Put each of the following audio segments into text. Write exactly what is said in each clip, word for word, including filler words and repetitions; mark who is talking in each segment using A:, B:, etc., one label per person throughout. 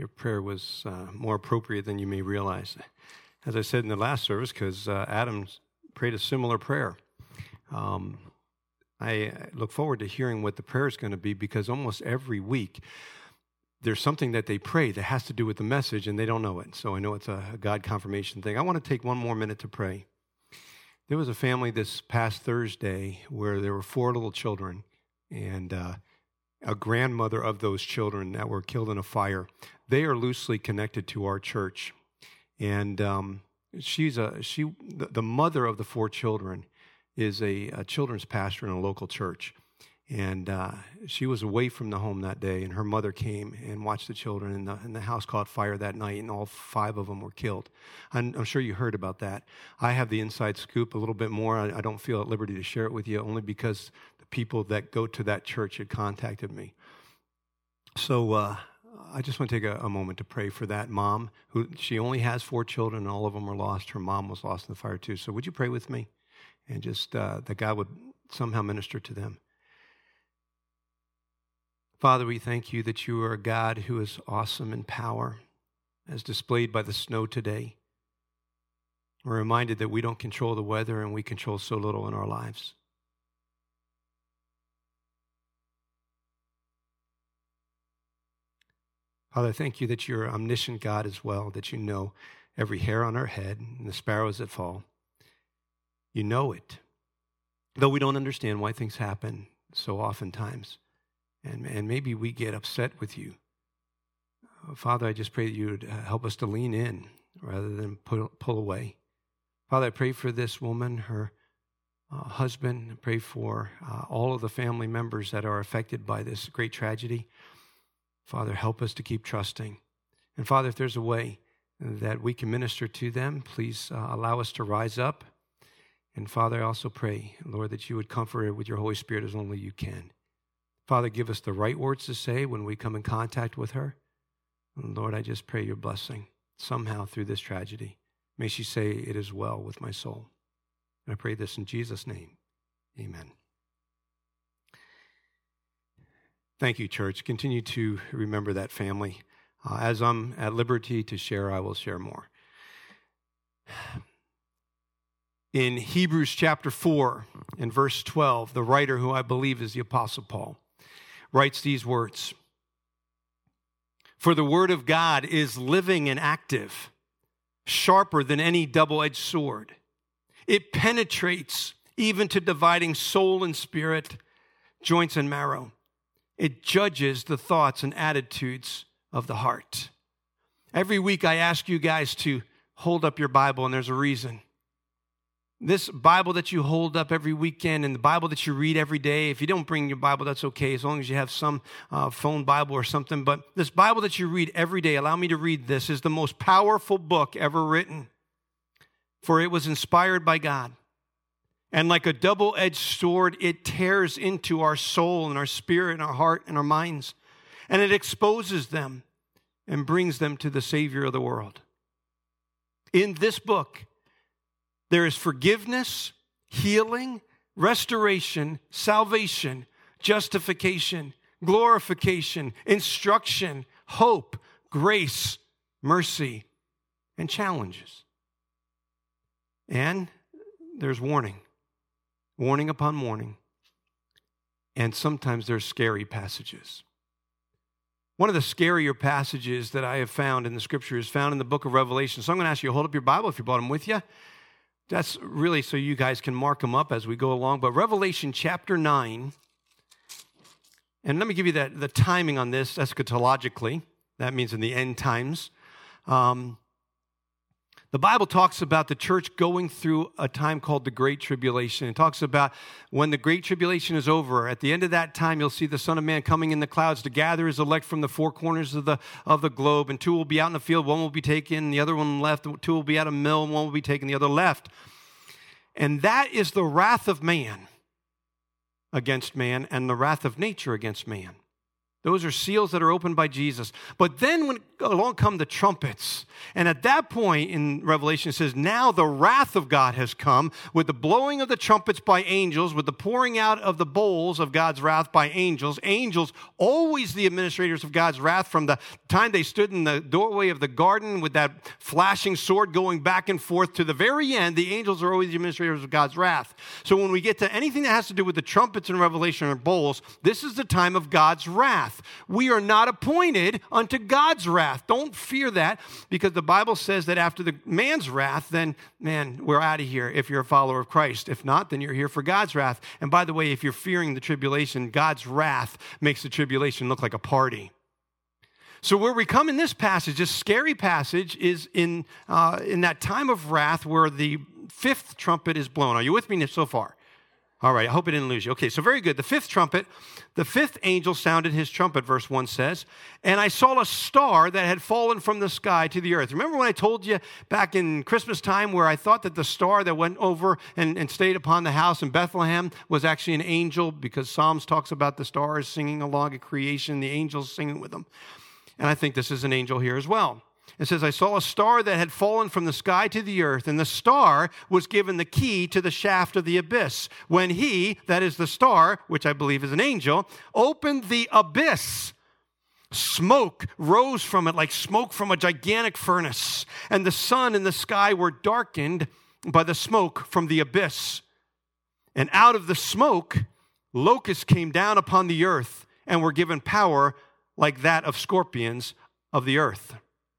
A: prayer was uh, more appropriate than you may realize. As I said in the last service, because uh, Adam prayed a similar prayer. Um, I look forward to hearing what the prayer is going to be, because almost every week there's something that they pray that has to do with the message, and they don't know it. So I know it's a God confirmation thing. I want to take one more minute to pray. There was a family this past Thursday where there were four little children, and uh, a grandmother of those children that were killed in a fire. They are loosely connected to our church, and um, she's a she. The, the mother of the four children is a, a children's pastor in a local church, and uh, she was away from the home that day. And her mother came and watched the children, and the, and the house caught fire that night, and all five of them were killed. I'm, I'm sure you heard about that. I have the inside scoop a little bit more. I, I don't feel at liberty to share it with you, only because people that go to that church had contacted me. So uh, I just want to take a, a moment to pray for that mom, who she only has four children, and all of them were lost. Her mom was lost in the fire too. So would you pray with me? And just uh, that God would somehow minister to them. Father, we thank you that you are a God who is awesome in power, as displayed by the snow today. We're reminded that we don't control the weather, and we control so little in our lives. Father, thank you that you're an omniscient God as well, that you know every hair on our head and the sparrows that fall. You know it, though we don't understand why things happen so oftentimes, and, and maybe we get upset with you. Uh, Father, I just pray that you would uh, help us to lean in rather than pull, pull away. Father, I pray for this woman, her uh, husband. I pray for uh, all of the family members that are affected by this great tragedy. Father, help us to keep trusting. And Father, if there's a way that we can minister to them, please uh, allow us to rise up. And Father, I also pray, Lord, that you would comfort her with your Holy Spirit as only you can. Father, give us the right words to say when we come in contact with her. And Lord, I just pray your blessing somehow through this tragedy. May she say, it is well with my soul. And I pray this in Jesus' name. Amen. Thank you, church. Continue to remember that family. Uh, as I'm at liberty to share, I will share more. In Hebrews chapter four, in verse twelve, the writer, who I believe is the Apostle Paul, writes these words: "For the word of God is living and active, sharper than any double-edged sword. It penetrates even to dividing soul and spirit, joints and marrow. It judges the thoughts and attitudes of the heart." Every week I ask you guys to hold up your Bible, and there's a reason. This Bible that you hold up every weekend and the Bible that you read every day, if you don't bring your Bible, that's okay, as long as you have some uh, phone Bible or something. But this Bible that you read every day, allow me to read this, is the most powerful book ever written. For it was inspired by God. And like a double-edged sword, it tears into our soul and our spirit and our heart and our minds. And it exposes them and brings them to the Savior of the world. In this book, there is forgiveness, healing, restoration, salvation, justification, glorification, instruction, hope, grace, mercy, and challenges. And there's warning. Warning upon warning. And sometimes there's scary passages. One of the scarier passages that I have found in the Scripture is found in the book of Revelation. So I'm going to ask you to hold up your Bible if you brought them with you. That's really so you guys can mark them up as we go along. But Revelation chapter nine, and let me give you that, the timing on this eschatologically. That means in the end times. Um, The Bible talks about the church going through a time called the Great Tribulation. It talks about when the Great Tribulation is over, at the end of that time, you'll see the Son of Man coming in the clouds to gather his elect from the four corners of the of the globe. And two will be out in the field, one will be taken, the other one left. Two will be out of mill, and one will be taken, the other left. And that is the wrath of man against man and the wrath of nature against man. Those are seals that are opened by Jesus. But then when along come the trumpets. And at that point in Revelation, it says, now the wrath of God has come with the blowing of the trumpets by angels, with the pouring out of the bowls of God's wrath by angels. Angels, always the administrators of God's wrath, from the time they stood in the doorway of the garden with that flashing sword going back and forth to the very end, the angels are always the administrators of God's wrath. So when we get to anything that has to do with the trumpets in Revelation or bowls, this is the time of God's wrath. We are not appointed unto God's wrath. Don't fear that, because the Bible says that after the man's wrath, then, man, we're out of here if you're a follower of Christ. If not, then you're here for God's wrath. And by the way, if you're fearing the tribulation, God's wrath makes the tribulation look like a party. So where we come in this passage, this scary passage, is in, uh, in that time of wrath where the fifth trumpet is blown. Are you with me so far? All right, I hope I didn't lose you. Okay, so very good. The fifth trumpet, the fifth angel sounded his trumpet, verse one says, and I saw a star that had fallen from the sky to the earth. Remember when I told you back in Christmas time where I thought that the star that went over and, and stayed upon the house in Bethlehem was actually an angel, because Psalms talks about the stars singing along at creation, the angels singing with them. And I think this is an angel here as well. It says, I saw a star that had fallen from the sky to the earth, and the star was given the key to the shaft of the abyss. When he, that is the star, which I believe is an angel, opened the abyss, smoke rose from it like smoke from a gigantic furnace, and the sun and the sky were darkened by the smoke from the abyss. And out of the smoke, locusts came down upon the earth and were given power like that of scorpions of the earth.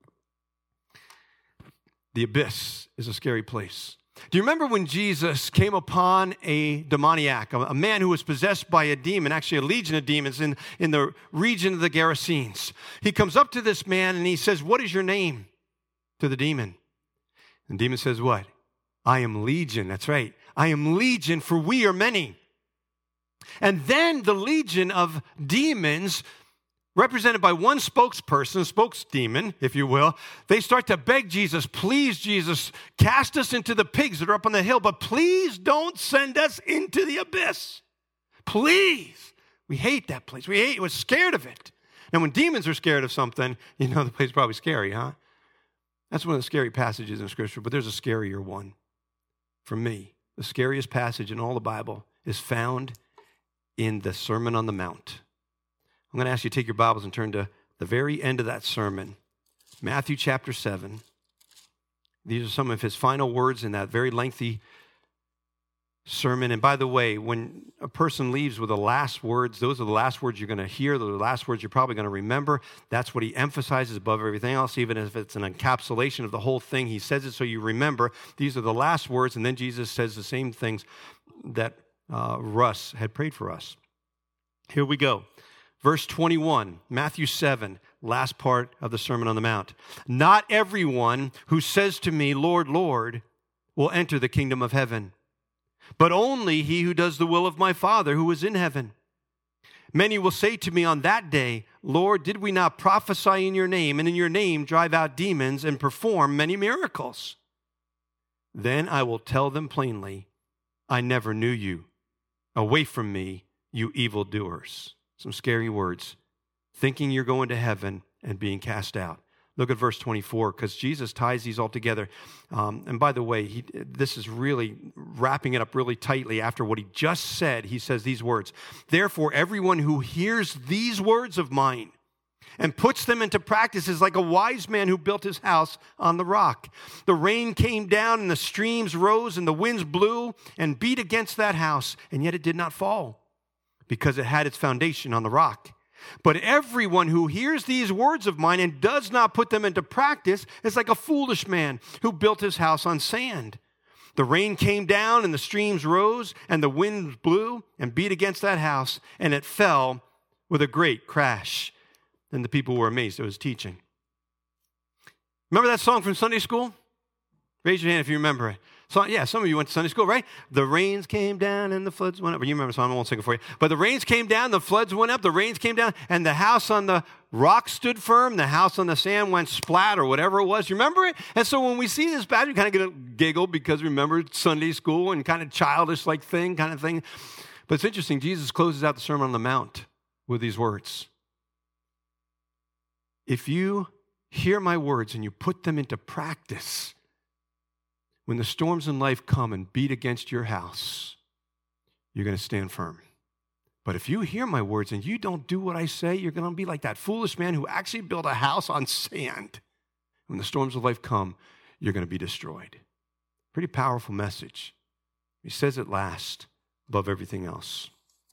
A: The abyss is a scary place. Do you remember when Jesus came upon a demoniac, a man who was possessed by a demon, actually a legion of demons in, in the region of the Gerasenes? He comes up to this man and he says, what is your name? To the demon. And the demon says, what? I am legion. That's right. I am legion, for we are many. And then the legion of demons, represented by one spokesperson, spokesdemon, if you will, they start to beg Jesus, please, Jesus, cast us into the pigs that are up on the hill, but please don't send us into the abyss. Please. We hate that place. We hate, we're scared of it. And when demons are scared of something, you know the place is probably scary, huh? That's one of the scary passages in Scripture, but there's a scarier one. For me, the scariest passage in all the Bible is found in the Sermon on the Mount. I'm going to ask you to take your Bibles and turn to the very end of that sermon, Matthew chapter seven. These are some of his final words in that very lengthy sermon. And by the way, when a person leaves with the last words, those are the last words you're going to hear, those are the last words you're probably going to remember. That's what he emphasizes above everything else, even if it's an encapsulation of the whole thing. He says it so you remember. These are the last words, and then Jesus says the same things that uh, Russ had prayed for us. Here we go. Verse twenty-one, Matthew seven, last part of the Sermon on the Mount. Not everyone who says to me, Lord, Lord, will enter the kingdom of heaven, but only he who does the will of my Father who is in heaven. Many will say to me on that day, Lord, did we not prophesy in your name, and in your name drive out demons and perform many miracles? Then I will tell them plainly, I never knew you. Away from me, you evildoers. Some scary words. Thinking you're going to heaven and being cast out. Look at verse twenty-four, because Jesus ties these all together. Um, and by the way, he, this is really wrapping it up really tightly after what he just said. He says these words, therefore, everyone who hears these words of mine and puts them into practice is like a wise man who built his house on the rock. The rain came down and the streams rose and the winds blew and beat against that house, and yet it did not fall, because it had its foundation on the rock. But everyone who hears these words of mine and does not put them into practice is like a foolish man who built his house on sand. The rain came down and the streams rose and the winds blew and beat against that house, and it fell with a great crash. Then the people were amazed at his teaching. Remember that song from Sunday school? Raise your hand if you remember it. So, yeah, some of you went to Sunday school, right? The rains came down and the floods went up. You remember the song, I won't sing it for you. But the rains came down, the floods went up, the rains came down, and the house on the rock stood firm, the house on the sand went splat or whatever it was. You remember it? And so when we see this bad, we kind of get a giggle because remember Sunday school and kind of childish like thing, kind of thing. But it's interesting, Jesus closes out the Sermon on the Mount with these words. if you hear my words and you put them into practice, when the storms in life come and beat against your house, you're going to stand firm. But if you hear my words and you don't do what I say, you're going to be like that foolish man who actually built a house on sand. When the storms of life come, you're going to be destroyed. Pretty powerful message. He says it last above everything else.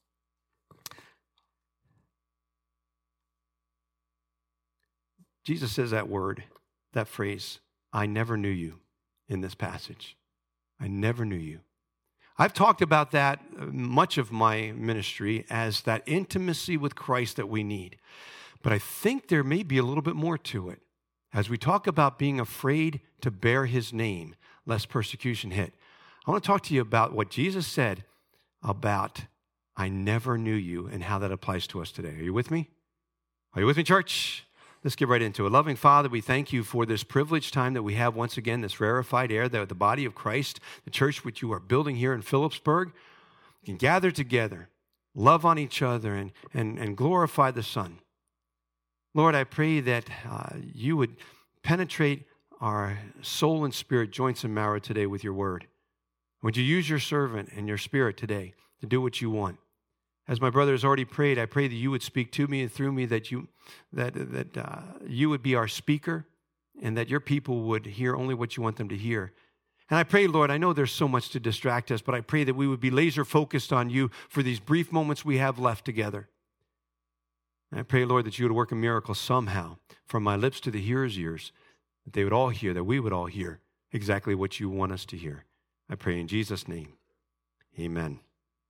A: Jesus says that word, that phrase, I never knew you, in this passage. I never knew you. I've talked about that much of my ministry as that intimacy with Christ that we need. But I think there may be a little bit more to it. As we talk about being afraid to bear his name, lest persecution hit, I want to talk to you about what Jesus said about I never knew you and how that applies to us today. Are you with me? Are you with me, church? Let's get right into it. Loving Father, we thank you for this privileged time that we have once again, this rarefied air, that the body of Christ, the church which you are building here in Phillipsburg, can gather together, love on each other, and, and, and glorify the Son. Lord, I pray that uh, you would penetrate our soul and spirit, joints and marrow today with your word. Would you use your servant and your spirit today to do what you want? As my brother has already prayed, I pray that you would speak to me and through me, that you that that uh, you would be our speaker, and that your people would hear only what you want them to hear. And I pray, Lord, I know there's so much to distract us, but I pray that we would be laser focused on you for these brief moments we have left together. And I pray, Lord, that you would work a miracle somehow from my lips to the hearers' ears, that they would all hear, that we would all hear exactly what you want us to hear. I pray in Jesus' name, amen.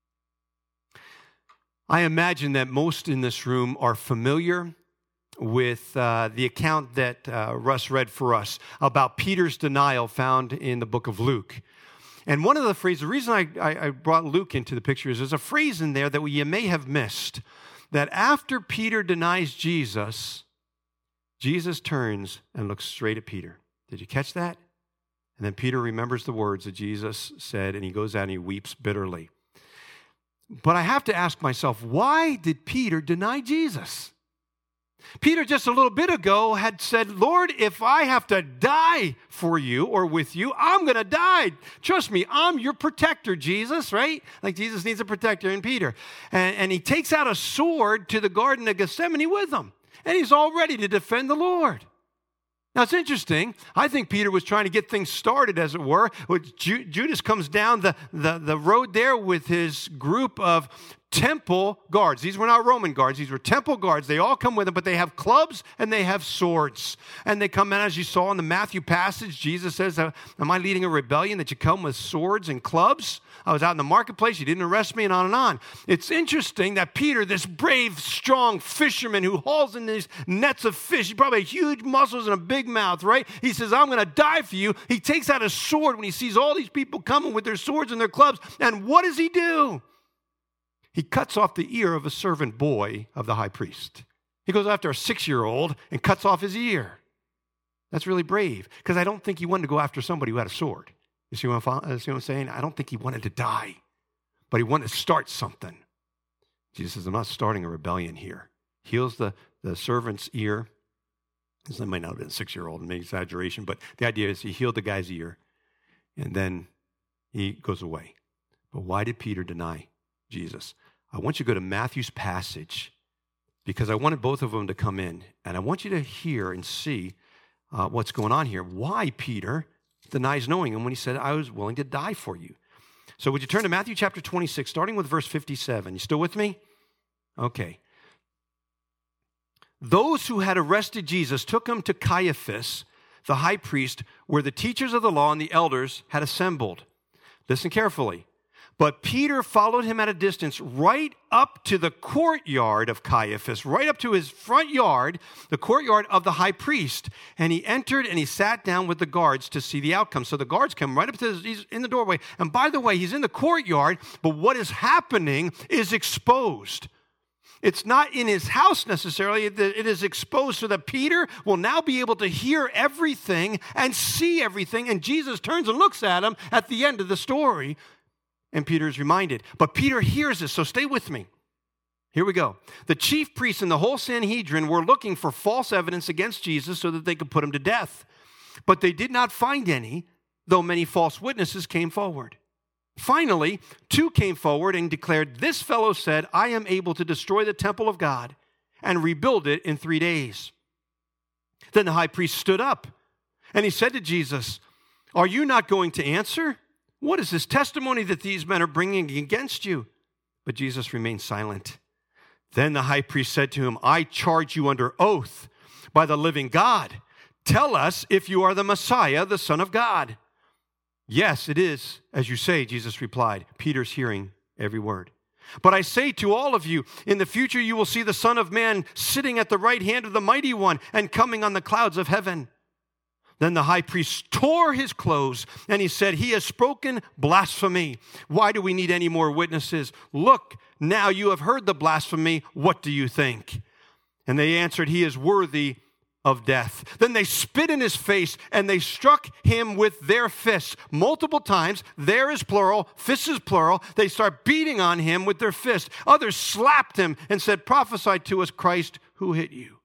A: I imagine that most in this room are familiar with uh, the account that uh, Russ read for us about Peter's denial found in the book of Luke. And one of the phrases, the reason I, I, I brought Luke into the picture is there's a phrase in there that you may have missed, that after Peter denies Jesus, Jesus turns and looks straight at Peter. Did you catch that? And then Peter remembers the words that Jesus said, and he goes out and he weeps bitterly. But I have to ask myself, why did Peter deny Jesus? Peter just a little bit ago had said, Lord, if I have to die for you or with you, I'm going to die. Trust me, I'm your protector, Jesus, right? Like Jesus needs a protector in Peter. And, and he takes out a sword to the Garden of Gethsemane with him. And he's all ready to defend the Lord. Now, it's interesting. I think Peter was trying to get things started, as it were. Ju- Judas comes down the, the, the road there with his group of temple guards. These were not Roman guards. These were temple guards. They all come with them, but they have clubs and they have swords. And they come in, as you saw in the Matthew passage, Jesus says, am I leading a rebellion that you come with swords and clubs? I was out in the marketplace. You didn't arrest me, and on and on. It's interesting that Peter, this brave, strong fisherman who hauls in these nets of fish, he probably had huge muscles and a big mouth, right? He says, I'm going to die for you. He takes out a sword when he sees all these people coming with their swords and their clubs. And what does he do? He cuts off the ear of a servant boy of the high priest. He goes after a six-year-old and cuts off his ear. That's really brave, because I don't think he wanted to go after somebody who had a sword. You see what I'm, see what I'm saying? I don't think he wanted to die, but he wanted to start something. Jesus says, I'm not starting a rebellion here. Heals the, the servant's ear. This might not have been a six-year-old, maybe exaggeration, but the idea is he healed the guy's ear, and then he goes away. But why did Peter deny Jesus? I want you to go to Matthew's passage, because I wanted both of them to come in, and I want you to hear and see uh, what's going on here. Why Peter denies knowing him when he said, I was willing to die for you. So would you turn to Matthew chapter twenty-six, starting with verse fifty-seven. You still with me? Okay. Those who had arrested Jesus took him to Caiaphas, the high priest, where the teachers of the law and the elders had assembled. Listen carefully. But Peter followed him at a distance right up to the courtyard of Caiaphas, right up to his front yard, the courtyard of the high priest. And he entered and he sat down with the guards to see the outcome. So the guards come right up to his, he's in the doorway. And by the way, he's in the courtyard, but what is happening is exposed. It's not in his house necessarily. It is exposed so that Peter will now be able to hear everything and see everything. And Jesus turns and looks at him at the end of the story. And Peter is reminded. But Peter hears this, so stay with me. Here we go. The chief priests and the whole Sanhedrin were looking for false evidence against Jesus so that they could put him to death. But they did not find any, though many false witnesses came forward. Finally, two came forward and declared, "This fellow said, I am able to destroy the temple of God and rebuild it in three days." Then the high priest stood up and he said to Jesus, "Are you not going to answer? What is this testimony that these men are bringing against you?" But Jesus remained silent. Then the high priest said to him, "I charge you under oath by the living God. Tell us if you are the Messiah, the Son of God." "Yes, it is, as you say," Jesus replied, Peter's hearing every word. "But I say to all of you, in the future you will see the Son of Man sitting at the right hand of the Mighty One and coming on the clouds of heaven." Then the high priest tore his clothes and he said, "He has spoken blasphemy. Why do we need any more witnesses? Look, now you have heard the blasphemy. What do you think?" And they answered, "He is worthy of death." Then they spit in his face and they struck him with their fists multiple times. There is plural, fists is plural. They start beating on him with their fists. Others slapped him and said, "Prophesy to us, Christ, who hit you?"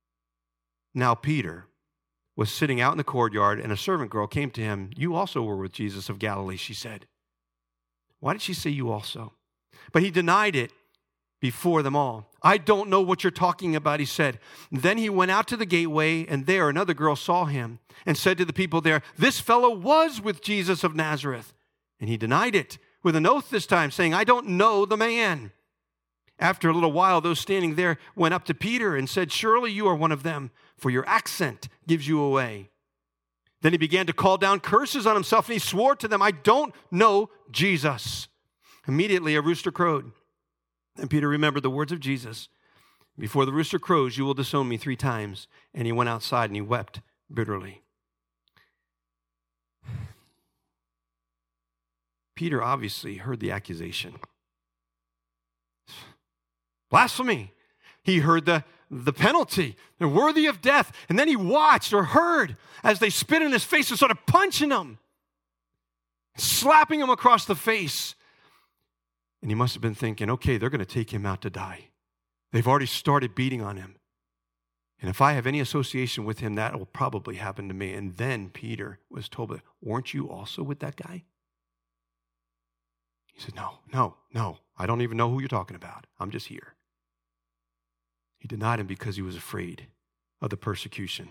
A: Now Peter was sitting out in the courtyard, and a servant girl came to him. "You also were with Jesus of Galilee," she said. Why did she say you also? But he denied it before them all. "I don't know what you're talking about," he said. Then he went out to the gateway, and there another girl saw him and said to the people there, "This fellow was with Jesus of Nazareth." And he denied it with an oath this time, saying, "I don't know the man." After a little while, those standing there went up to Peter and said, "Surely you are one of them, for your accent gives you away." Then he began to call down curses on himself, and he swore to them, "I don't know Jesus." Immediately a rooster crowed. And Peter remembered the words of Jesus, "Before the rooster crows, you will disown me three times." And he went outside and he wept bitterly. Peter obviously heard the accusation. Blasphemy. He heard the, the penalty. They're worthy of death. And then he watched or heard as they spit in his face and started punching him, slapping him across the face. And he must have been thinking, okay, they're going to take him out to die. They've already started beating on him. And if I have any association with him, that will probably happen to me. And then Peter was told, "Weren't you also with that guy?" He said, no, no, no. I don't even know who you're talking about. I'm just here. He denied him because he was afraid of the persecution.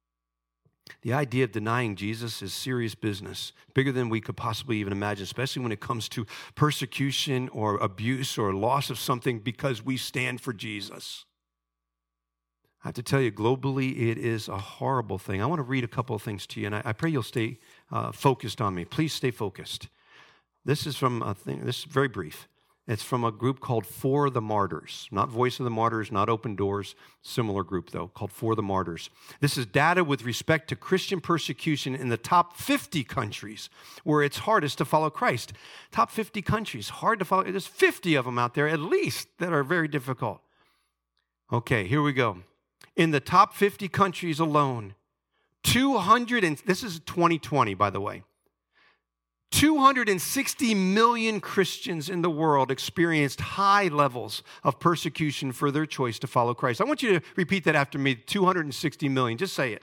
A: The idea of denying Jesus is serious business, bigger than we could possibly even imagine, especially when it comes to persecution or abuse or loss of something because we stand for Jesus. I have to tell you, globally, it is a horrible thing. I want to read a couple of things to you, and I, I pray you'll stay uh, focused on me. Please stay focused. This is from a thing, this is very brief. It's from a group called For the Martyrs. Not Voice of the Martyrs, not Open Doors. Similar group, though, called For the Martyrs. This is data with respect to Christian persecution in the top fifty countries where it's hardest to follow Christ. Top fifty countries, hard to follow. There's fifty of them out there, at least, that are very difficult. Okay, here we go. In the top fifty countries alone, two hundred, and this is twenty twenty, by the way, two hundred sixty million Christians in the world experienced high levels of persecution for their choice to follow Christ. I want you to repeat that after me, two hundred sixty million. Just say it.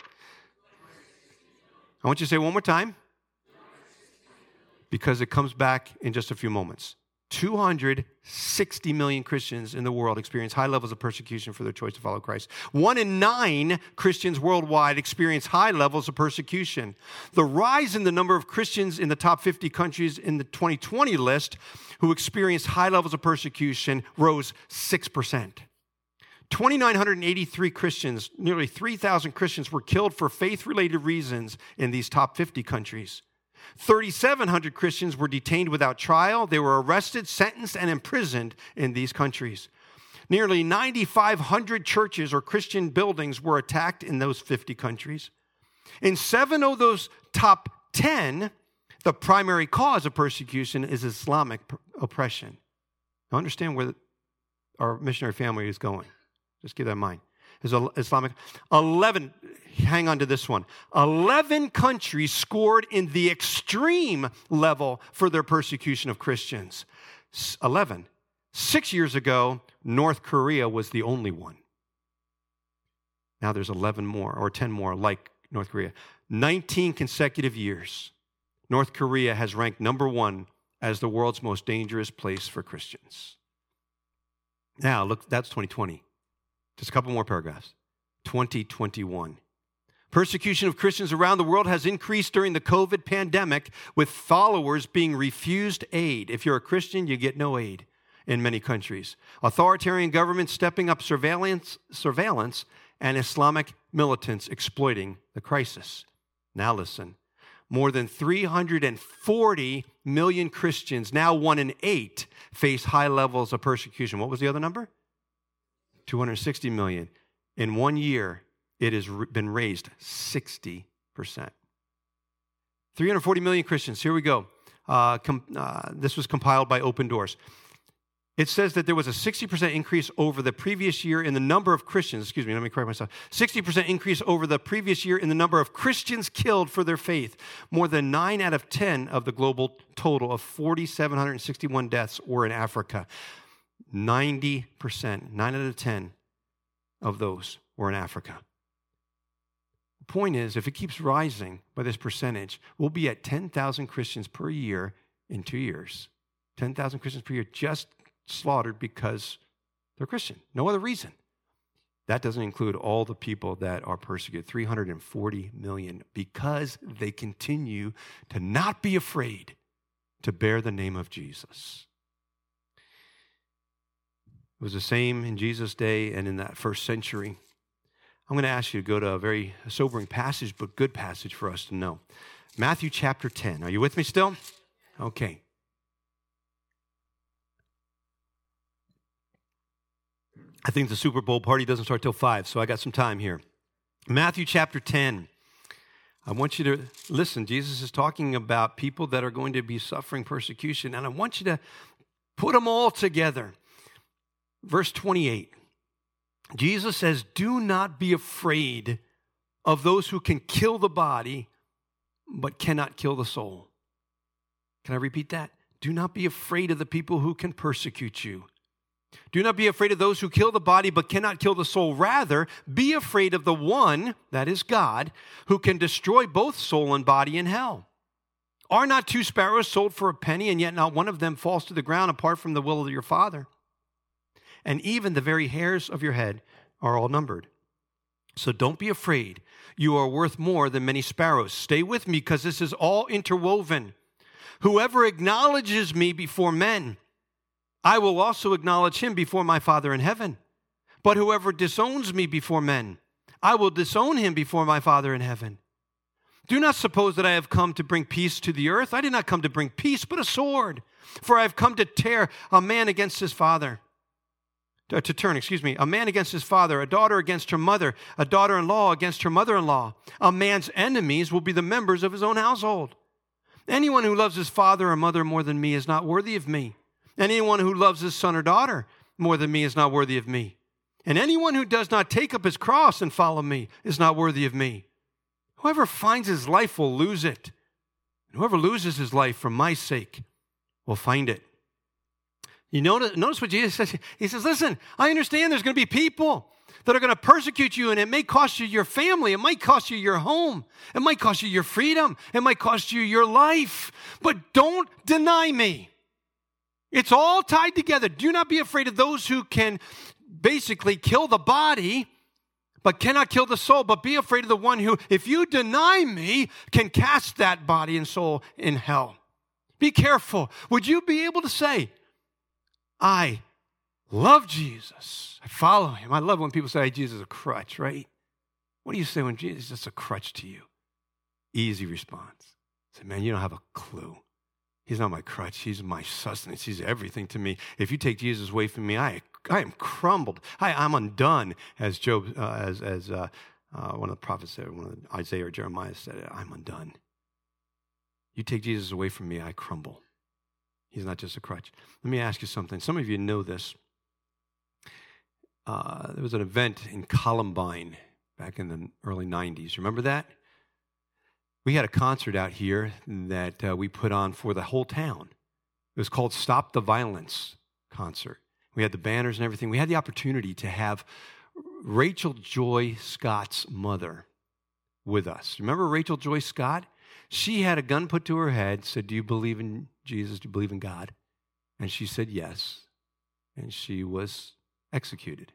A: I want you to say it one more time, because it comes back in just a few moments. two hundred sixty million Christians in the world experience high levels of persecution for their choice to follow Christ. One in nine Christians worldwide experience high levels of persecution. The rise in the number of Christians in the top fifty countries in the twenty twenty list who experienced high levels of persecution rose six percent. two thousand nine hundred eighty-three Christians, nearly three thousand Christians were killed for faith-related reasons in these top fifty countries. three thousand seven hundred Christians were detained without trial. They were arrested, sentenced, and imprisoned in these countries. Nearly nine thousand five hundred churches or Christian buildings were attacked in those fifty countries. In seven of those top ten, the primary cause of persecution is Islamic oppression. Now understand where our missionary family is going. Just keep that in mind. Is Islamic. eleven, hang on to this one. eleven countries scored in the extreme level for their persecution of Christians. eleven. Six years ago, North Korea was the only one. Now there's eleven more, or ten more like North Korea. nineteen consecutive years, North Korea has ranked number one as the world's most dangerous place for Christians. Now, look, that's twenty twenty. Just a couple more paragraphs. twenty twenty-one. Persecution of Christians around the world has increased during the COVID pandemic, with followers being refused aid. If you're a Christian, you get no aid in many countries. Authoritarian governments stepping up surveillance, surveillance and Islamic militants exploiting the crisis. Now listen, more than three hundred forty million Christians, now one in eight, face high levels of persecution. What was the other number? two hundred sixty million. In one year, it has been raised sixty percent. three hundred forty million Christians. Here we go. Uh, com- uh, this was compiled by Open Doors. It says that there was a sixty percent increase over the previous year in the number of Christians. Excuse me, let me correct myself. sixty percent increase over the previous year in the number of Christians killed for their faith. More than nine out of ten of the global total of four thousand seven hundred sixty-one deaths were in Africa. ninety percent, nine out of ten of those were in Africa. The point is, if it keeps rising by this percentage, we'll be at ten thousand Christians per year in two years. ten thousand Christians per year just slaughtered because they're Christian. No other reason. That doesn't include all the people that are persecuted, three hundred forty million, because they continue to not be afraid to bear the name of Jesus. It was the same in Jesus' day and in that first century. I'm going to ask you to go to a very sobering passage, but good passage for us to know. Matthew chapter ten. Are you with me still? Okay. I think the Super Bowl party doesn't start till five, so I got some time here. Matthew chapter ten. I want you to listen. Jesus is talking about people that are going to be suffering persecution, and I want you to put them all together. Verse twenty-eight. Jesus says, "Do not be afraid of those who can kill the body, but cannot kill the soul." Can I repeat that? Do not be afraid of the people who can persecute you. Do not be afraid of those who kill the body but cannot kill the soul. Rather, be afraid of the one, that is God, who can destroy both soul and body in hell. Are not two sparrows sold for a penny, and yet not one of them falls to the ground apart from the will of your Father? And even the very hairs of your head are all numbered. So don't be afraid. You are worth more than many sparrows. Stay with me, because this is all interwoven. Whoever acknowledges me before men, I will also acknowledge him before my Father in heaven. But whoever disowns me before men, I will disown him before my Father in heaven. Do not suppose that I have come to bring peace to the earth. I did not come to bring peace, but a sword. For I have come to tear a man against his father. To, to turn, excuse me, a man against his father, a daughter against her mother, a daughter-in-law against her mother-in-law. A man's enemies will be the members of his own household. Anyone who loves his father or mother more than me is not worthy of me. Anyone who loves his son or daughter more than me is not worthy of me. And anyone who does not take up his cross and follow me is not worthy of me. Whoever finds his life will lose it. And whoever loses his life for my sake will find it. You notice, notice what Jesus says. He says, listen, I understand there's going to be people that are going to persecute you, and it may cost you your family. It might cost you your home. It might cost you your freedom. It might cost you your life. But don't deny me. It's all tied together. Do not be afraid of those who can basically kill the body, but cannot kill the soul. But be afraid of the one who, if you deny me, can cast that body and soul in hell. Be careful. Would you be able to say, I love Jesus. I follow him. I love when people say, hey, Jesus is a crutch, right? What do you say when Jesus is just a crutch to you? Easy response. Say, man, you don't have a clue. He's not my crutch. He's my sustenance. He's everything to me. If you take Jesus away from me, I I am crumbled. I, I'm undone, as Job, uh, as as uh, uh, one of the prophets said, one of the, Isaiah or Jeremiah said, I'm undone. You take Jesus away from me, I crumble. He's not just a crutch. Let me ask you something. Some of you know this. Uh, there was an event in Columbine back in the early nineties. Remember that? We had a concert out here that uh, we put on for the whole town. It was called Stop the Violence concert. We had the banners and everything. We had the opportunity to have Rachel Joy Scott's mother with us. Remember Rachel Joy Scott? She had a gun put to her head, said, do you believe in Jesus? Do you believe in God? And she said yes. And she was executed.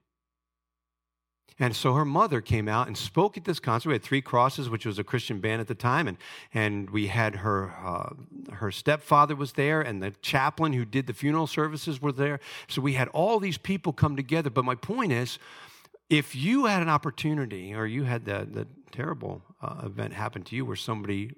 A: And so her mother came out and spoke at this concert. We had Three Crosses, which was a Christian band at the time, and and we had her uh, her stepfather was there, and the chaplain who did the funeral services were there. So we had all these people come together. But my point is, if you had an opportunity, or you had the, the terrible uh, event happen to you where somebody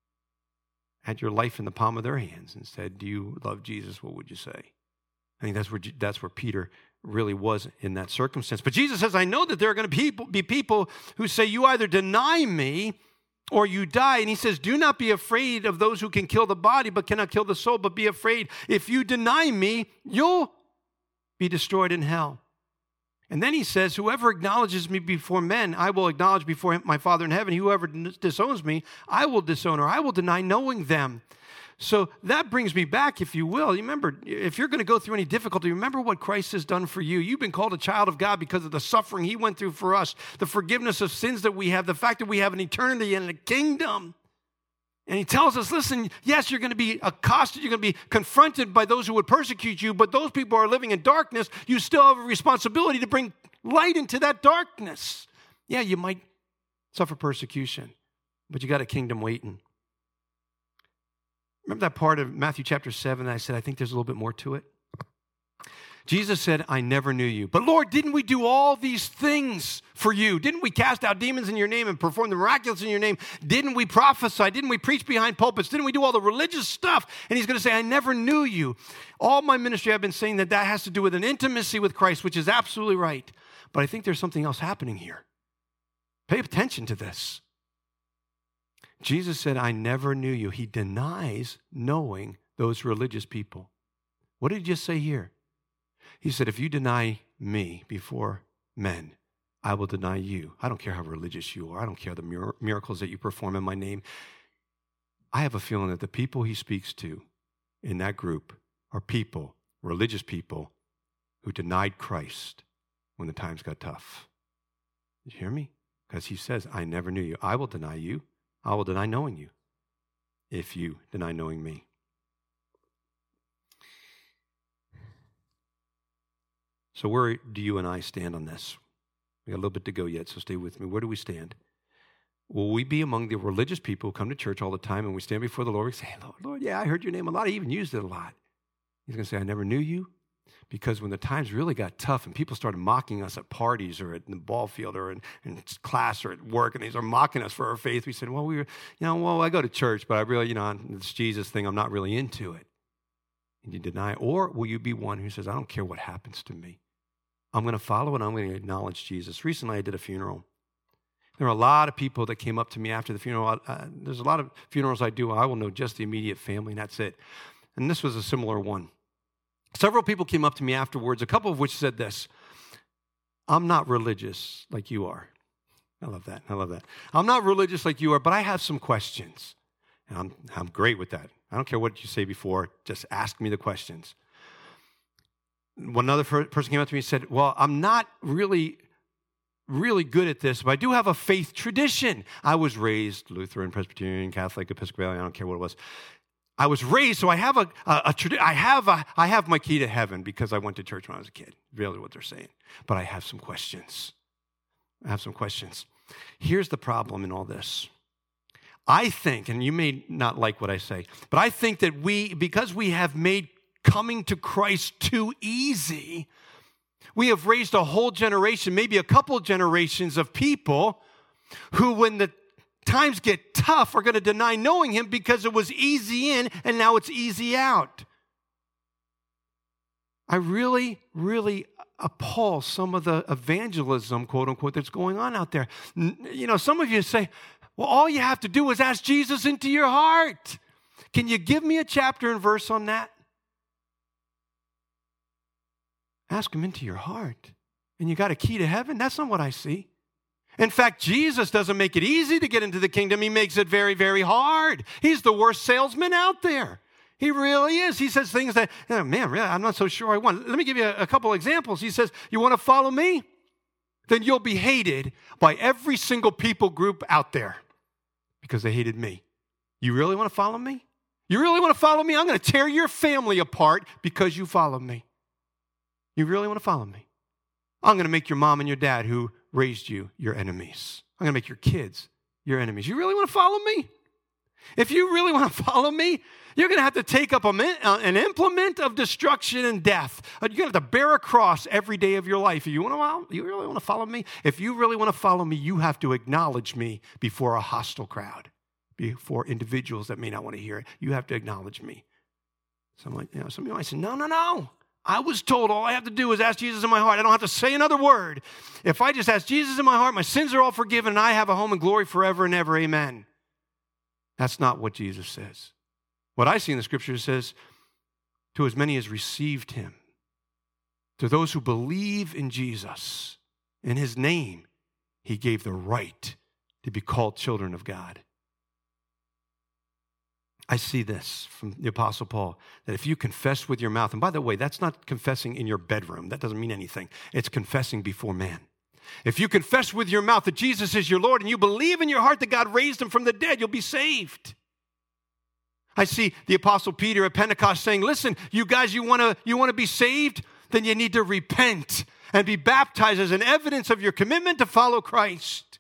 A: had your life in the palm of their hands and said, do you love Jesus, what would you say? I think that's where that's where Peter really was in that circumstance. But Jesus says, I know that there are going to be people, be people who say, you either deny me or you die. And he says, do not be afraid of those who can kill the body but cannot kill the soul, but be afraid. If you deny me, you'll be destroyed in hell. And then he says, whoever acknowledges me before men, I will acknowledge before my Father in heaven. Whoever disowns me, I will disown, or I will deny knowing them. So that brings me back, if you will. You remember, if you're going to go through any difficulty, remember what Christ has done for you. You've been called a child of God because of the suffering he went through for us, the forgiveness of sins that we have, the fact that we have an eternity and a kingdom. And he tells us, listen, yes, you're going to be accosted, you're going to be confronted by those who would persecute you, but those people are living in darkness. You still have a responsibility to bring light into that darkness. Yeah, you might suffer persecution, but you got a kingdom waiting. Remember that part of Matthew chapter seven that I said, I think there's a little bit more to it? Jesus said, I never knew you. But Lord, didn't we do all these things for you? Didn't we cast out demons in your name and perform the miraculous in your name? Didn't we prophesy? Didn't we preach behind pulpits? Didn't we do all the religious stuff? And he's going to say, I never knew you. All my ministry, I've been saying that that has to do with an intimacy with Christ, which is absolutely right. But I think there's something else happening here. Pay attention to this. Jesus said, I never knew you. He denies knowing those religious people. What did he just say here? He said, if you deny me before men, I will deny you. I don't care how religious you are. I don't care the mir- miracles that you perform in my name. I have a feeling that the people he speaks to in that group are people, religious people, who denied Christ when the times got tough. Did you hear me? Because he says, I never knew you. I will deny you. I will deny knowing you if you deny knowing me. So where do you and I stand on this? We got a little bit to go yet, so stay with me. Where do we stand? Will we be among the religious people who come to church all the time and we stand before the Lord and say, Lord, Lord, yeah, I heard your name a lot. I even used it a lot. He's going to say, I never knew you. Because when the times really got tough and people started mocking us at parties or at the ball field or in, in class or at work, and they started mocking us for our faith, we said, well, we were, you know, well, I go to church, but I really, you know, this Jesus thing, I'm not really into it. And you deny, or will you be one who says, I don't care what happens to me. I'm going to follow and I'm going to acknowledge Jesus. Recently, I did a funeral. There were a lot of people that came up to me after the funeral. Uh, there's a lot of funerals I do. I will know just the immediate family, and that's it. And this was a similar one. Several people came up to me afterwards, a couple of which said this, I'm not religious like you are. I love that. I love that. I'm not religious like you are, but I have some questions. And I'm, I'm great with that. I don't care what you say before. Just ask me the questions. One other person came up to me and said, well, I'm not really, really good at this, but I do have a faith tradition. I was raised Lutheran, Presbyterian, Catholic, Episcopalian, I don't care what it was. I was raised, so I have a, a, a tradi- I have a, I have my key to heaven because I went to church when I was a kid. Really what they're saying. But I have some questions. I have some questions. Here's the problem in all this. I think, and you may not like what I say, but I think that we, because we have made coming to Christ too easy, we have raised a whole generation, maybe a couple generations of people who, when the times get tough, are going to deny knowing him because it was easy in and now it's easy out. I really, really appall some of the evangelism, quote unquote, that's going on out there. You know, some of you say, well, all you have to do is ask Jesus into your heart. Can you give me a chapter and verse on that? Ask him into your heart. And you got a key to heaven? That's not what I see. In fact, Jesus doesn't make it easy to get into the kingdom. He makes it very, very hard. He's the worst salesman out there. He really is. He says things that, oh, man, really, I'm not so sure I want. Let me give you a, a couple examples. He says, you want to follow me? Then you'll be hated by every single people group out there because they hated me. You really want to follow me? You really want to follow me? I'm going to tear your family apart because you follow me. You really want to follow me? I'm going to make your mom and your dad who raised you your enemies. I'm going to make your kids your enemies. You really want to follow me? If you really want to follow me, you're going to have to take up a, an implement of destruction and death. You're going to have to bear a cross every day of your life. You want to? You really want to follow me? If you really want to follow me, you have to acknowledge me before a hostile crowd, before individuals that may not want to hear it. You have to acknowledge me. So I'm like, you know, some of you might say, no, no, no. I was told all I have to do is ask Jesus in my heart. I don't have to say another word. If I just ask Jesus in my heart, my sins are all forgiven, and I have a home in glory forever and ever. Amen. That's not what Jesus says. What I see in the scripture says, to as many as received him, to those who believe in Jesus, in his name, he gave the right to be called children of God. I see this from the Apostle Paul, that if you confess with your mouth, and by the way, that's not confessing in your bedroom. That doesn't mean anything. It's confessing before man. If you confess with your mouth that Jesus is your Lord and you believe in your heart that God raised him from the dead, you'll be saved. I see the Apostle Peter at Pentecost saying, listen, you guys, you want to you want to be saved? Then you need to repent and be baptized as an evidence of your commitment to follow Christ.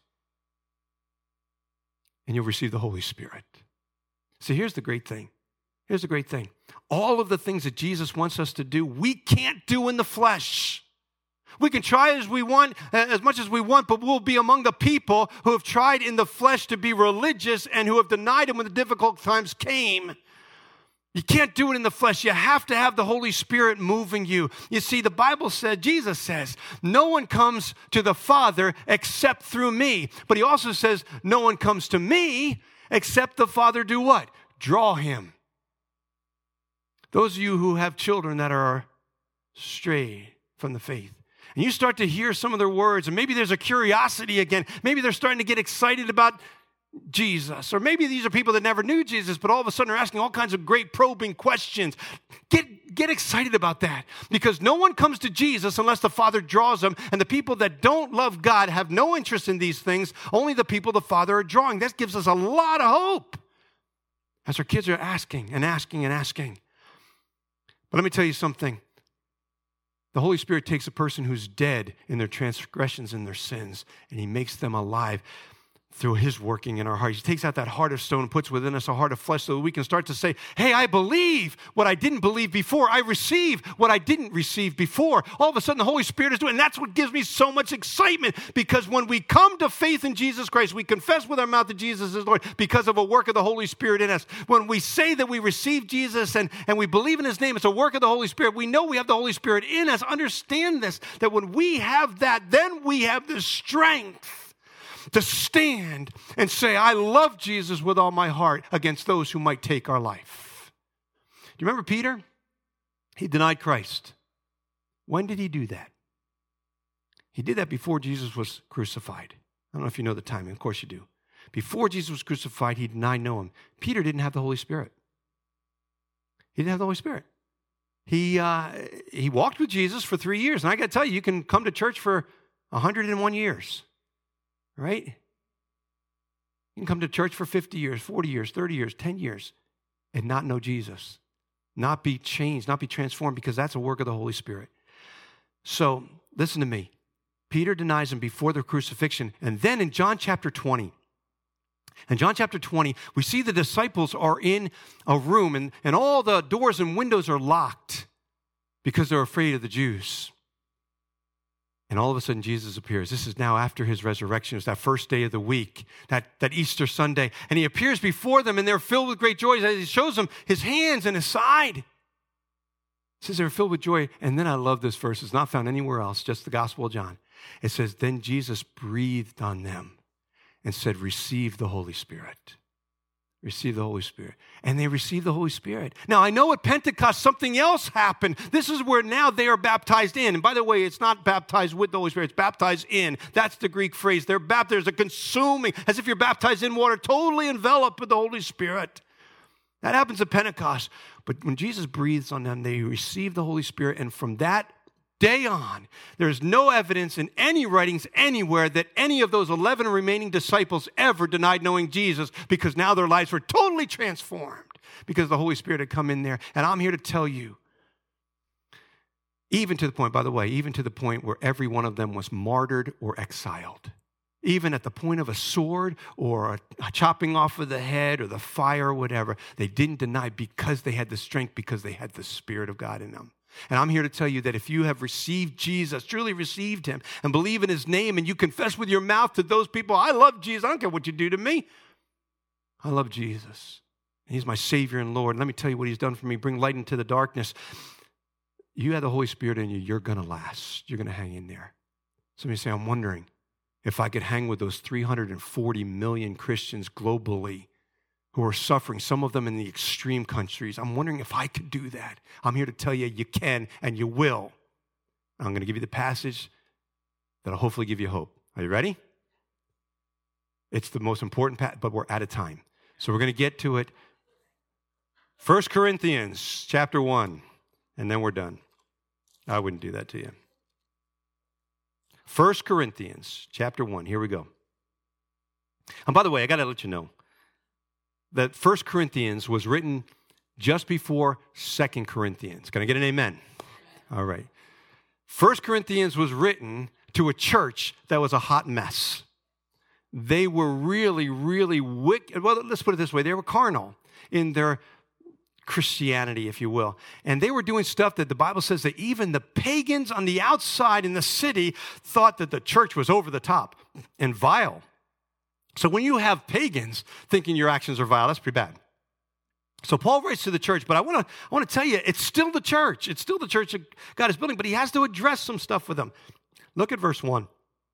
A: And you'll receive the Holy Spirit. See, here's the great thing. Here's the great thing. All of the things that Jesus wants us to do, we can't do in the flesh. We can try as we want, as much as we want, but we'll be among the people who have tried in the flesh to be religious and who have denied him when the difficult times came. You can't do it in the flesh. You have to have the Holy Spirit moving you. You see, the Bible said, Jesus says, no one comes to the Father except through me. But he also says, no one comes to me except the Father do what? Draw him. Those of you who have children that are stray from the faith, and you start to hear some of their words, and maybe there's a curiosity again. Maybe they're starting to get excited about Jesus. Or maybe these are people that never knew Jesus, but all of a sudden are asking all kinds of great probing questions. Get, get excited about that, because no one comes to Jesus unless the Father draws them, and the people that don't love God have no interest in these things. Only the people the Father are drawing. That gives us a lot of hope as our kids are asking and asking and asking. But let me tell you something. The Holy Spirit takes a person who's dead in their transgressions and their sins, and he makes them alive through his working in our hearts. He takes out that heart of stone and puts within us a heart of flesh so that we can start to say, hey, I believe what I didn't believe before. I receive what I didn't receive before. All of a sudden, the Holy Spirit is doing, and that's what gives me so much excitement, because when we come to faith in Jesus Christ, we confess with our mouth that Jesus is Lord because of a work of the Holy Spirit in us. When we say that we receive Jesus and, and we believe in his name, it's a work of the Holy Spirit. We know we have the Holy Spirit in us. Understand this, that when we have that, then we have the strength to stand and say, I love Jesus with all my heart against those who might take our life. Do you remember Peter? He denied Christ. When did he do that? He did that before Jesus was crucified. I don't know if you know the timing. Of course you do. Before Jesus was crucified, he denied knowing him. Peter didn't have the Holy Spirit. He didn't have the Holy Spirit. He, uh, he walked with Jesus for three years. And I got to tell you, you can come to church for one hundred and one years. Right? You can come to church for fifty years, forty years, thirty years, ten years, and not know Jesus, not be changed, not be transformed, because that's a work of the Holy Spirit. So listen to me. Peter denies him before the crucifixion. And then in John chapter twenty, in John chapter twenty, we see the disciples are in a room, and, and all the doors and windows are locked because they're afraid of the Jews. And all of a sudden, Jesus appears. This is now after his resurrection. It's that first day of the week, that, that Easter Sunday. And he appears before them, and they're filled with great joy. He shows them his hands and his side. It says they were filled with joy. And then I love this verse. It's not found anywhere else, just the Gospel of John. It says, then Jesus breathed on them and said, receive the Holy Spirit. Receive the Holy Spirit. And they received the Holy Spirit. Now, I know at Pentecost something else happened. This is where now they are baptized in. And by the way, it's not baptized with the Holy Spirit. It's baptized in. That's the Greek phrase. They're baptized, a consuming, as if you're baptized in water, totally enveloped with the Holy Spirit. That happens at Pentecost. But when Jesus breathes on them, they receive the Holy Spirit. And from that day on, there's no evidence in any writings anywhere that any of those eleven remaining disciples ever denied knowing Jesus, because now their lives were totally transformed because the Holy Spirit had come in there. And I'm here to tell you, even to the point, by the way, even to the point where every one of them was martyred or exiled. Even at the point of a sword or a, a chopping off of the head or the fire or whatever, they didn't deny because they had the strength, because they had the Spirit of God in them. And I'm here to tell you that if you have received Jesus, truly received him, and believe in his name, and you confess with your mouth to those people, I love Jesus, I don't care what you do to me. I love Jesus. He's my Savior and Lord. And let me tell you what he's done for me. Bring light into the darkness. You have the Holy Spirit in you. You're going to last. You're going to hang in there. Somebody say, I'm wondering if I could hang with those three hundred forty million Christians globally who are suffering, some of them in the extreme countries. I'm wondering if I could do that. I'm here to tell you, you can and you will. I'm going to give you the passage that'll hopefully give you hope. Are you ready? It's the most important passage, but we're out of time. So we're going to get to it. First Corinthians chapter one, and then we're done. I wouldn't do that to you. First Corinthians chapter one, here we go. And by the way, I got to let you know that First Corinthians was written just before Second Corinthians. Can I get an amen? All right. First Corinthians was written to a church that was a hot mess. They were really, really wicked. Well, let's put it this way. They were carnal in their Christianity, if you will. And they were doing stuff that the Bible says that even the pagans on the outside in the city thought that the church was over the top and vile. So when you have pagans thinking your actions are vile, that's pretty bad. So Paul writes to the church, but I want to I want to tell you, it's still the church. It's still the church that God is building, but he has to address some stuff with them. Look at verse one.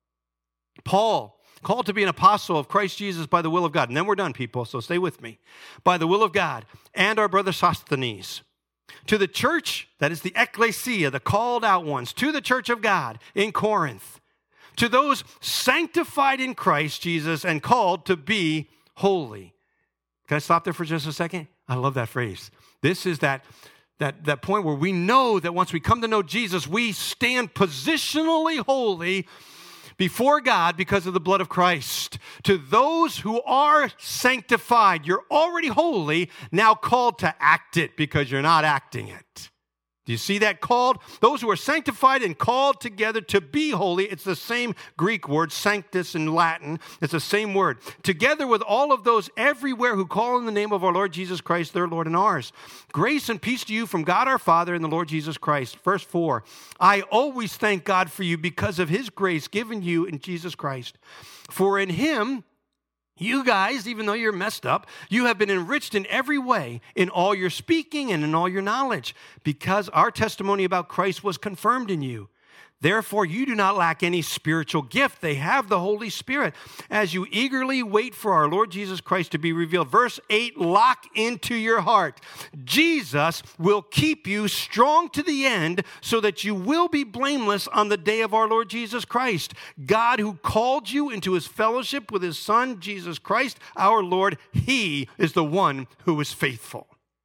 A: Paul, called to be an apostle of Christ Jesus by the will of God. And then we're done, people, so stay with me. By the will of God, and our brother Sosthenes, to the church, that is the ecclesia, the called out ones, to the church of God in Corinth, to those sanctified in Christ Jesus and called to be holy. Can I stop there for just a second? I love that phrase. This is that, that, that point where we know that once we come to know Jesus, we stand positionally holy before God because of the blood of Christ. To those who are sanctified, you're already holy, now called to act it because you're not acting it. Do you see that? Called? Those who are sanctified and called together to be holy. It's the same Greek word, sanctus in Latin. It's the same word. Together with all of those everywhere who call in the name of our Lord Jesus Christ, their Lord and ours. Grace and peace to you from God our Father and the Lord Jesus Christ. Verse four, I always thank God for you because of his grace given you in Jesus Christ. For in him, you guys, even though you're messed up, you have been enriched in every way in all your speaking and in all your knowledge, because our testimony about Christ was confirmed in you. Therefore, you do not lack any spiritual gift. They have the Holy Spirit as you eagerly wait for our Lord Jesus Christ to be revealed. Verse eight, lock into your heart. Jesus will keep you strong to the end so that you will be blameless on the day of our Lord Jesus Christ. God who called you into his fellowship with his Son, Jesus Christ, our Lord, he is the one who is faithful.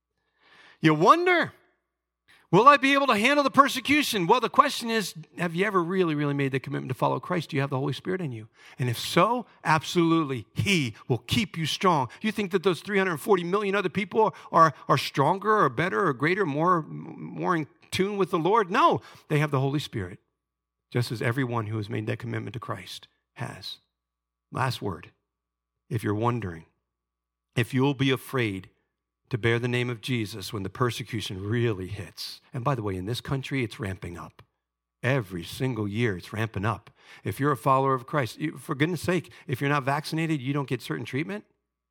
A: You wonder, will I be able to handle the persecution? Well, the question is, have you ever really, really made the commitment to follow Christ? Do you have the Holy Spirit in you? And if so, absolutely, he will keep you strong. You think that those three hundred forty million other people are, are stronger or better or greater, more, more in tune with the Lord? No, they have the Holy Spirit, just as everyone who has made that commitment to Christ has. Last word, if you're wondering, if you'll be afraid to bear the name of Jesus when the persecution really hits. And by the way, in this country, it's ramping up. Every single year, it's ramping up. If you're a follower of Christ, you, for goodness sake, if you're not vaccinated, you don't get certain treatment.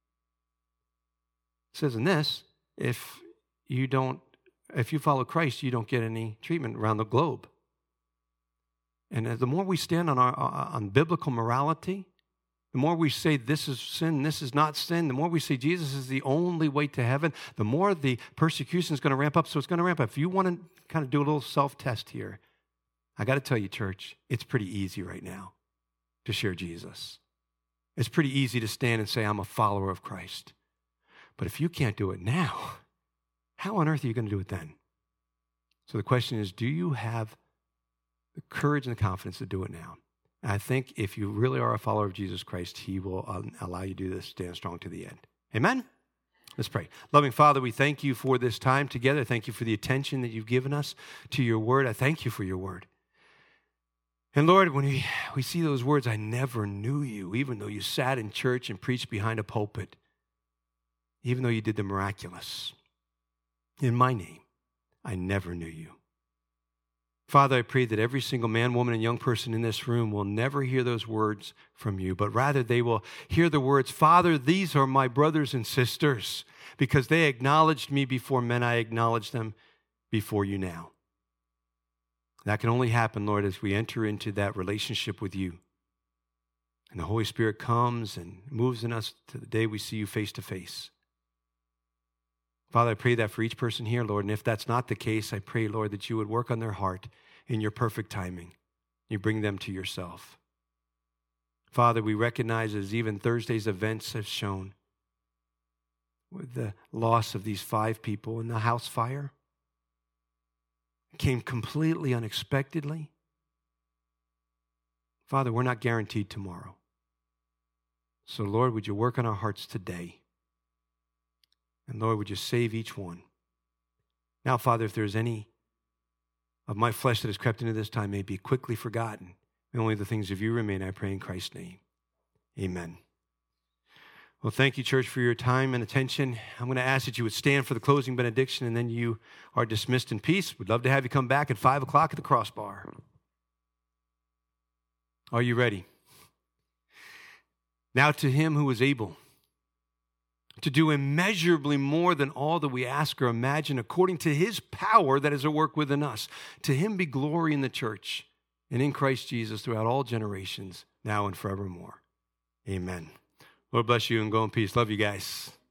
A: It says in this, if you don't, if you follow Christ, you don't get any treatment around the globe. And the more we stand on our on biblical morality, the more we say this is sin, this is not sin, the more we say Jesus is the only way to heaven, the more the persecution is going to ramp up. So it's going to ramp up. If you want to kind of do a little self-test here, I got to tell you, church, it's pretty easy right now to share Jesus. It's pretty easy to stand and say, I'm a follower of Christ. But if you can't do it now, how on earth are you going to do it then? So the question is, do you have the courage and the confidence to do it now? And I think if you really are a follower of Jesus Christ, he will um, allow you to do this, stand strong to the end. Amen? Let's pray. Loving Father, we thank you for this time together. Thank you for the attention that you've given us to your word. I thank you for your word. And Lord, when we, we see those words, I never knew you, even though you sat in church and preached behind a pulpit, even though you did the miraculous. In my name, I never knew you. Father, I pray that every single man, woman, and young person in this room will never hear those words from you, but rather they will hear the words, Father, these are my brothers and sisters, because they acknowledged me before men, I acknowledge them before you now. That can only happen, Lord, as we enter into that relationship with you. And the Holy Spirit comes and moves in us to the day we see you face to face. Father, I pray that for each person here, Lord, and if that's not the case, I pray, Lord, that you would work on their heart in your perfect timing. You bring them to yourself. Father, we recognize, as even Thursday's events have shown, with the loss of these five people in the house fire, it came completely unexpectedly. Father, we're not guaranteed tomorrow. So, Lord, would you work on our hearts today? And Lord, would you save each one? Now, Father, if there's any of my flesh that has crept into this time, may be quickly forgotten. And only the things of you remain, I pray in Christ's name. Amen. Well, thank you, church, for your time and attention. I'm going to ask that you would stand for the closing benediction, and then you are dismissed in peace. We'd love to have you come back at five o'clock at the crossbar. Are you ready? Now to him who is able to do immeasurably more than all that we ask or imagine, according to his power that is at work within us. To him be glory in the church and in Christ Jesus throughout all generations, now and forevermore. Amen. Lord bless you and go in peace. Love you guys.